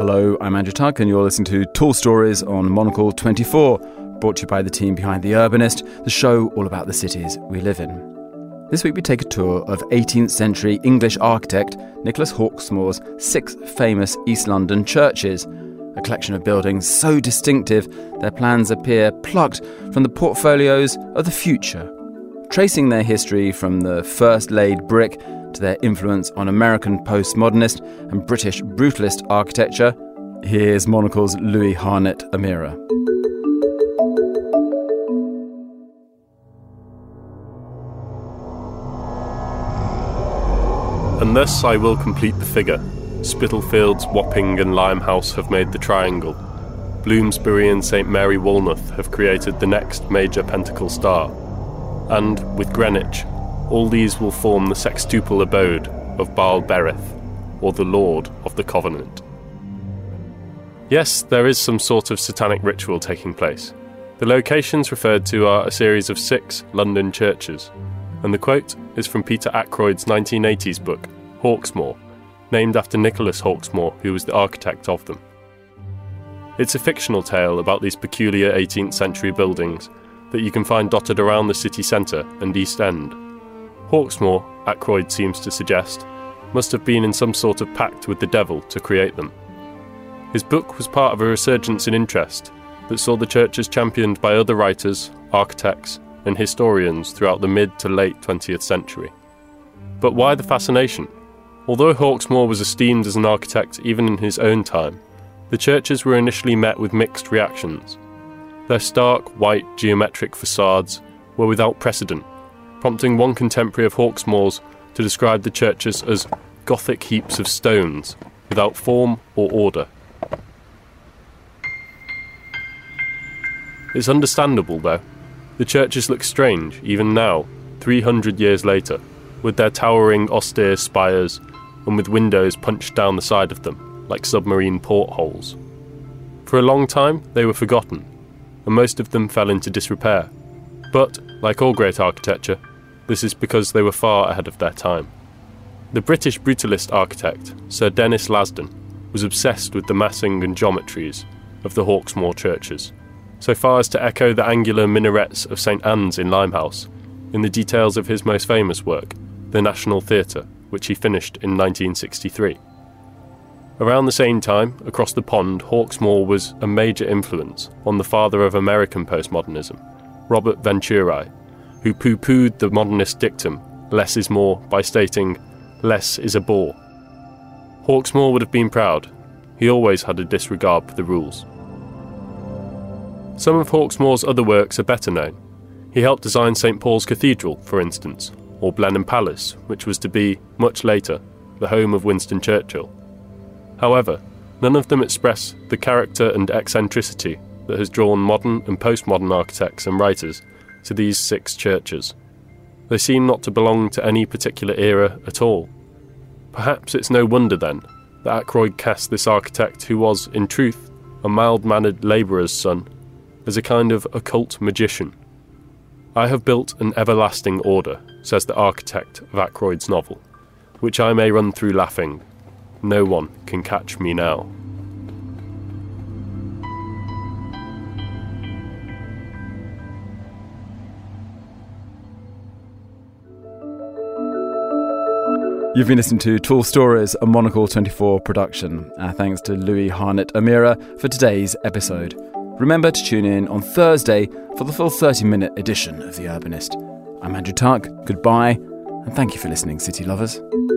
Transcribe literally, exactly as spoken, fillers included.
Hello, I'm Andrew Tuck and you're listening to Tall Stories on Monocle twenty-four, brought to you by the team behind The Urbanist, the show all about the cities we live in. This week we take a tour of eighteenth century English architect Nicholas Hawksmoor's six famous East London churches, a collection of buildings so distinctive their plans appear plucked from the portfolios of the future, tracing their history from the first laid brick to their influence on American postmodernist and British brutalist architecture. Here's Monocle's Louis Harnett Amira. And thus I will complete the figure. Spitalfields, Wapping and Limehouse have made the triangle. Bloomsbury and Saint Mary Woolnoth have created the next major pentacle star. And, with Greenwich, all these will form the sextuple abode of Baal Berith, or the Lord of the Covenant. Yes, there is some sort of satanic ritual taking place. The locations referred to are a series of six London churches, and the quote is from Peter Ackroyd's nineteen eighties book, Hawksmoor, named after Nicholas Hawksmoor, who was the architect of them. It's a fictional tale about these peculiar eighteenth century buildings that you can find dotted around the city centre and East End. Hawksmoor, Ackroyd seems to suggest, must have been in some sort of pact with the devil to create them. His book was part of a resurgence in interest that saw the churches championed by other writers, architects, and historians throughout the mid to late twentieth century. But why the fascination? Although Hawksmoor was esteemed as an architect even in his own time, the churches were initially met with mixed reactions. Their stark, white, geometric facades were without precedent, prompting one contemporary of Hawksmoor's to describe the churches as Gothic heaps of stones, without form or order. It's understandable, though. The churches look strange, even now, three hundred years later, with their towering, austere spires, and with windows punched down the side of them, like submarine portholes. For a long time, they were forgotten, and most of them fell into disrepair. But, like all great architecture, this is because they were far ahead of their time. The British brutalist architect, Sir Denis Lasdun, was obsessed with the massing and geometries of the Hawksmoor churches, so far as to echo the angular minarets of Saint Anne's in Limehouse in the details of his most famous work, the National Theatre, which he finished in nineteen sixty-three. Around the same time, across the pond, Hawksmoor was a major influence on the father of American postmodernism, Robert Venturi, who pooh-poohed the modernist dictum, less is more, by stating, less is a bore. Hawksmoor would have been proud. He always had a disregard for the rules. Some of Hawksmoor's other works are better known. He helped design Saint Paul's Cathedral, for instance, or Blenheim Palace, which was to be, much later, the home of Winston Churchill. However, none of them express the character and eccentricity that has drawn modern and postmodern architects and writers to these six churches. They seem not to belong to any particular era at all. Perhaps it's no wonder then that Ackroyd cast this architect, who was, in truth, a mild-mannered labourer's son, as a kind of occult magician. I have built an everlasting order, says the architect of Ackroyd's novel, which I may run through laughing. No one can catch me now. You've been listening to Tall Stories, a Monocle twenty-four production. Our thanks to Louis Harnett Amira for today's episode. Remember to tune in on Thursday for the full thirty-minute edition of The Urbanist. I'm Andrew Tuck. Goodbye, and thank you for listening, city lovers.